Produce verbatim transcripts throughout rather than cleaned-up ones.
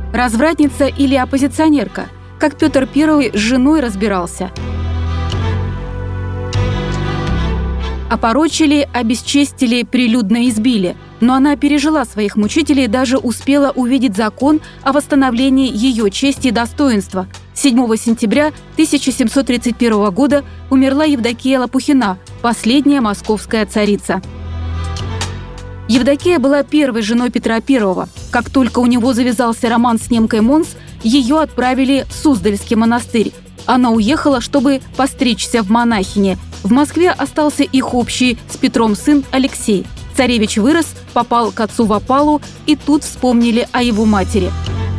развратница или оппозиционерка, как Петр Первый с женой разбирался. Опорочили, обесчестили, прилюдно избили. Но она пережила своих мучителей и даже успела увидеть закон о восстановлении ее чести и достоинства. седьмого сентября тысяча семьсот тридцать первого года умерла Евдокия Лопухина, последняя московская царица. Евдокия была первой женой Петра Первого. Как только у него завязался роман с немкой Монс, ее отправили в Суздальский монастырь. Она уехала, чтобы постричься в монахине. В Москве остался их общий с Петром сын Алексей. Царевич вырос, попал к отцу в опалу, и тут вспомнили о его матери.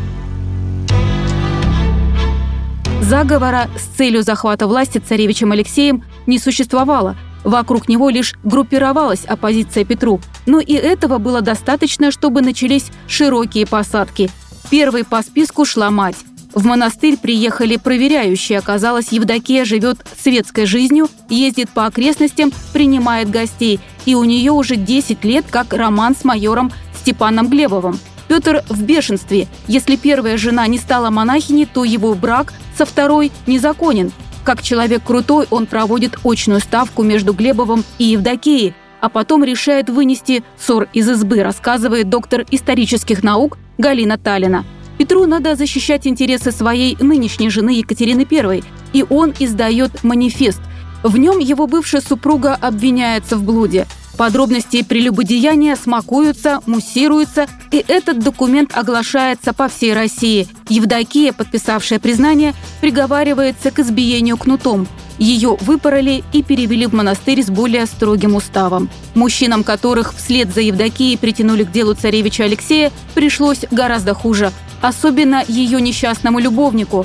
Заговора с целью захвата власти царевичем Алексеем не существовало. Вокруг него лишь группировалась оппозиция Петру. Но и этого было достаточно, чтобы начались широкие посадки. Первой по списку шла мать. В монастырь приехали проверяющие. Оказалось, Евдокия живет светской жизнью, ездит по окрестностям, принимает гостей. И у нее уже десять лет как роман с майором Степаном Глебовым. Петр в бешенстве. Если первая жена не стала монахиней, то его брак со второй незаконен. Как человек крутой, он проводит очную ставку между Глебовым и Евдокией, а потом решает вынести ссор из избы, рассказывает доктор исторических наук Галина Талина. Петру надо защищать интересы своей нынешней жены Екатерины Первой, и он издает манифест. В нем его бывшая супруга обвиняется в блуде. Подробности прелюбодеяния смакуются, муссируются, и этот документ оглашается по всей России. Евдокия, подписавшая признание, приговаривается к избиению кнутом. Ее выпороли и перевели в монастырь с более строгим уставом. Мужчинам, которых вслед за Евдокией притянули к делу царевича Алексея, пришлось гораздо хуже. Особенно ее несчастному любовнику.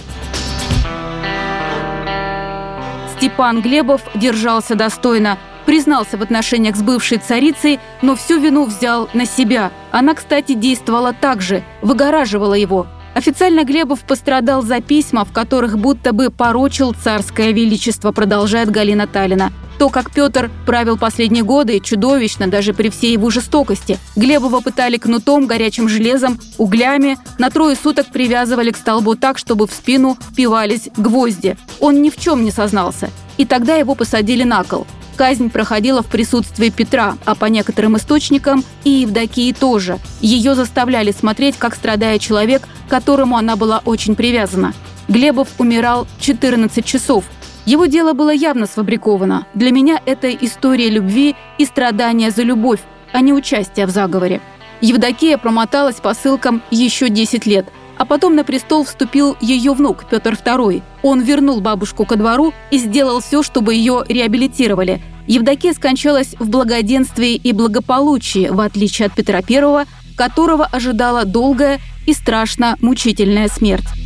Степан Глебов держался достойно. Признался в отношениях с бывшей царицей, но всю вину взял на себя. Она, кстати, действовала так же, выгораживала его. Официально Глебов пострадал за письма, в которых будто бы порочил царское величество, продолжает Галина Талина. То, как Петр правил последние годы, чудовищно даже при всей его жестокости. Глебова пытали кнутом, горячим железом, углями. На трое суток привязывали к столбу так, чтобы в спину впивались гвозди. Он ни в чем не сознался. И тогда его посадили на кол. Казнь проходила в присутствии Петра, а по некоторым источникам и Евдокии тоже. Ее заставляли смотреть, как страдает человек, к которому она была очень привязана. Глебов умирал четырнадцать часов. Его дело было явно сфабриковано. Для меня это история любви и страдания за любовь, а не участие в заговоре. Евдокия промоталась по ссылкам еще десять лет. А потом на престол вступил ее внук Петр Второй. Он вернул бабушку ко двору и сделал все, чтобы ее реабилитировали. Евдокия скончалась в благоденствии и благополучии, в отличие от Петра Первого, которого ожидала долгая и страшно мучительная смерть.